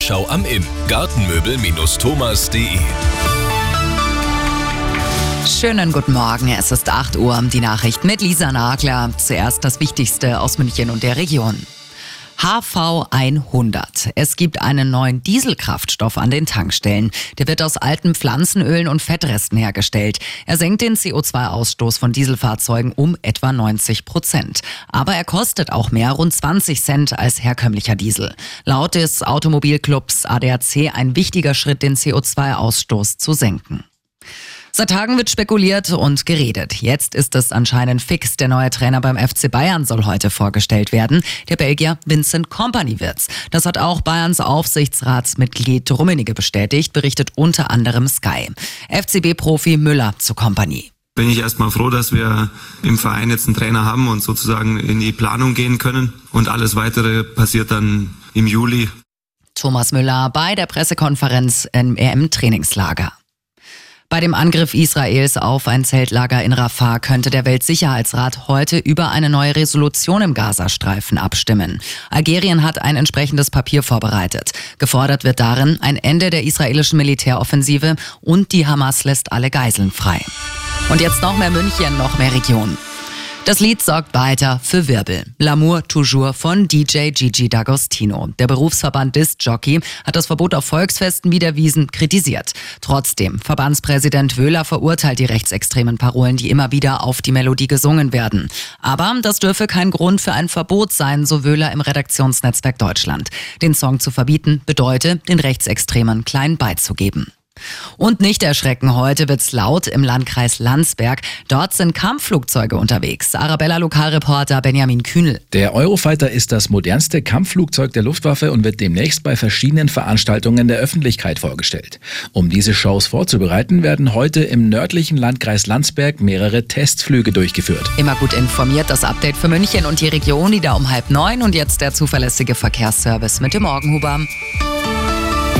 Tagesschau am Inn. Gartenmöbel-thomas.de. Schönen guten Morgen, es ist 8 Uhr, die Nachricht mit Lisa Nagler. Zuerst das Wichtigste aus München und der Region. HV100. Es gibt einen neuen Dieselkraftstoff an den Tankstellen. Der wird aus alten Pflanzenölen und Fettresten hergestellt. Er senkt den CO2-Ausstoß von Dieselfahrzeugen um etwa 90%. Aber er kostet auch mehr, rund 20 Cent als herkömmlicher Diesel. Laut des Automobilclubs ADAC ein wichtiger Schritt, den CO2-Ausstoß zu senken. Seit Tagen wird spekuliert und geredet. Jetzt ist es anscheinend fix. Der neue Trainer beim FC Bayern soll heute vorgestellt werden. Der Belgier Vincent Kompany wird's. Das hat auch Bayerns Aufsichtsratsmitglied Rummenigge bestätigt, berichtet unter anderem Sky. FCB-Profi Müller zu Kompany. Bin ich erstmal froh, dass wir im Verein jetzt einen Trainer haben und sozusagen in die Planung gehen können. Und alles Weitere passiert dann im Juli. Thomas Müller bei der Pressekonferenz im EM-Trainingslager. Bei dem Angriff Israels auf ein Zeltlager in Rafah könnte der Weltsicherheitsrat heute über eine neue Resolution im Gazastreifen abstimmen. Algerien hat ein entsprechendes Papier vorbereitet. Gefordert wird darin ein Ende der israelischen Militäroffensive und die Hamas lässt alle Geiseln frei. Und jetzt noch mehr München, noch mehr Region. Das Lied sorgt weiter für Wirbel. L'amour toujours von DJ Gigi D'Agostino. Der Berufsverband Disc-Jockey hat das Verbot auf Volksfesten wie der Wiesn kritisiert. Trotzdem, Verbandspräsident Wöhler verurteilt die rechtsextremen Parolen, die immer wieder auf die Melodie gesungen werden. Aber das dürfe kein Grund für ein Verbot sein, so Wöhler im Redaktionsnetzwerk Deutschland. Den Song zu verbieten bedeutet, den Rechtsextremen klein beizugeben. Und nicht erschrecken, heute wird's laut im Landkreis Landsberg. Dort sind Kampfflugzeuge unterwegs. Arabella-Lokalreporter Benjamin Kühnel. Der Eurofighter ist das modernste Kampfflugzeug der Luftwaffe und wird demnächst bei verschiedenen Veranstaltungen der Öffentlichkeit vorgestellt. Um diese Shows vorzubereiten, werden heute im nördlichen Landkreis Landsberg mehrere Testflüge durchgeführt. Immer gut informiert, das Update für München und die Region, wieder um 8:30. Und jetzt der zuverlässige Verkehrsservice mit dem Morgenhuber.